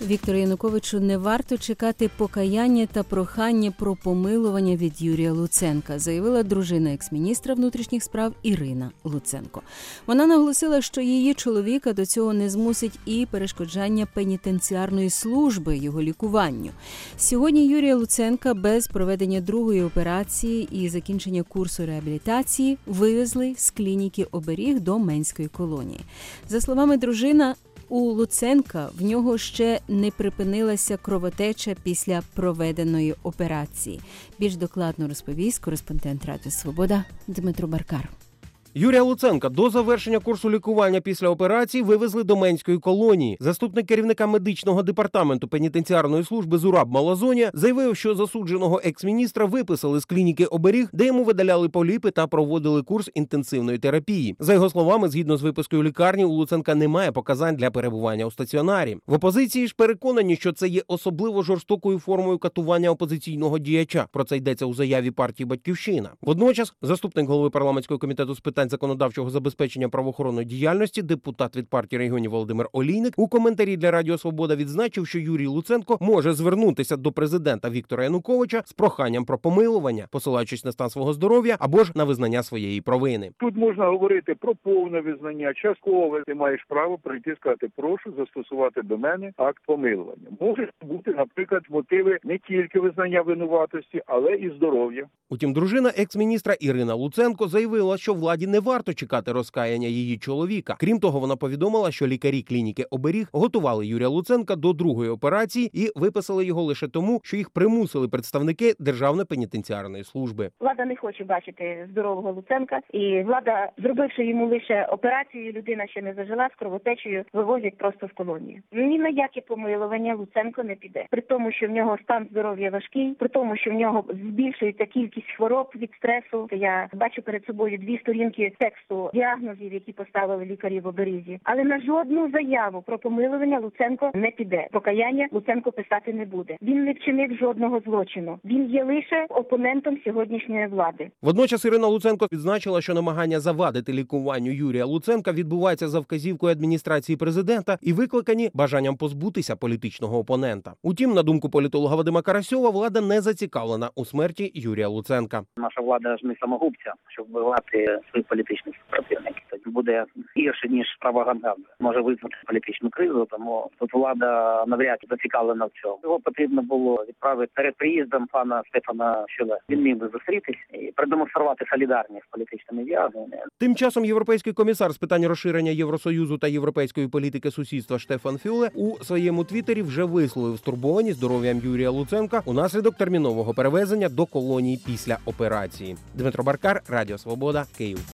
Віктору Януковичу не варто чекати покаяння та прохання про помилування від Юрія Луценка, заявила дружина екс-міністра внутрішніх справ Ірина Луценко. Вона наголосила, що її чоловіка до цього не змусить і перешкоджання пенітенціарної служби його лікуванню. Сьогодні Юрія Луценка без проведення другої операції і закінчення курсу реабілітації вивезли з клініки «Оберіг» до Менської колонії. За словами дружина, у Луценка в нього ще не припинилася кровотеча після проведеної операції. Більш докладно розповість кореспондент Радіо Свобода Дмитро Баркар. Юрія Луценка до завершення курсу лікування після операції вивезли до Менської колонії. Заступник керівника медичного департаменту пенітенціарної служби Зураб Малазоня заявив, що засудженого екс-міністра виписали з клініки «Оберіг», де йому видаляли поліпи та проводили курс інтенсивної терапії. За його словами, згідно з випискою лікарні, у Луценка немає показань для перебування у стаціонарі. В опозиції ж переконані, що це є особливо жорстокою формою катування опозиційного діяча. Про це йдеться у заяві партії «Батьківщина». Водночас, заступник голови парламентського комітету з питань законодавчого забезпечення правоохоронної діяльності, депутат від партії регіонів Володимир Олійник у коментарі для Радіо Свобода відзначив, що Юрій Луценко може звернутися до президента Віктора Януковича з проханням про помилування, посилаючись на стан свого здоров'я або ж на визнання своєї провини. Тут можна говорити про повне визнання, часткове. Ти маєш право прийти і сказати, прошу застосувати до мене акт помилування. Можуть бути, наприклад, мотиви не тільки визнання винуватості, але і здоров'я. Утім, дружина екс-міністра Ірина Луценко заявила, що владі не варто чекати розкаяння її чоловіка. Крім того, вона повідомила, що лікарі клініки «Оберіг» готували Юрія Луценка до другої операції і виписали його лише тому, що їх примусили представники Державної пенітенціарної служби. Влада не хоче бачити здорового Луценка, і влада, зробивши йому лише операцію, людина ще не зажила, з кровотечею вивозять просто в колонію. Ні на яке помилування Луценко не піде. При тому, що в нього стан здоров'я важкий, при тому, що в нього збільшується кількість хвороб від стресу. Я бачу перед собою 2 сторінки тексту діагнозів, які поставили лікарі в Оберізі. Але на жодну заяву про помилування Луценко не піде. Покаяння Луценко писати не буде. Він не вчинив жодного злочину. Він є лише опонентом сьогоднішньої влади. Водночас Ірина Луценко відзначила, що намагання завадити лікуванню Юрія Луценка відбувається за вказівкою адміністрації президента і викликані бажанням позбутися політичного опонента. Утім, на думку політолога Вадима Карасьова, влада не зацікавлена у смерті Юрія Луценка. Наша влада ж не самогубця, щоб вбивати своїх політичних супротивників. Тоді буде гірше, ніж пропаганда. Може викликати політичну кризу, тому тут влада навряд чи зацікавлена в цьому. Його потрібно було відправити перед приїздом пана Стефана Фюле. Він міг би зустрітись і продемонструвати солідарність з політичними в'язнями. Тим часом європейський комісар з питань розширення Євросоюзу та європейської політики сусідства Штефан Фюле у своєму твіттері вже висловив стурбованість здоров'ям Юрія Луценка унаслідок термінового перевезення до колонії після операції. Дмитро Баркар, Радіо Свобода, Київ.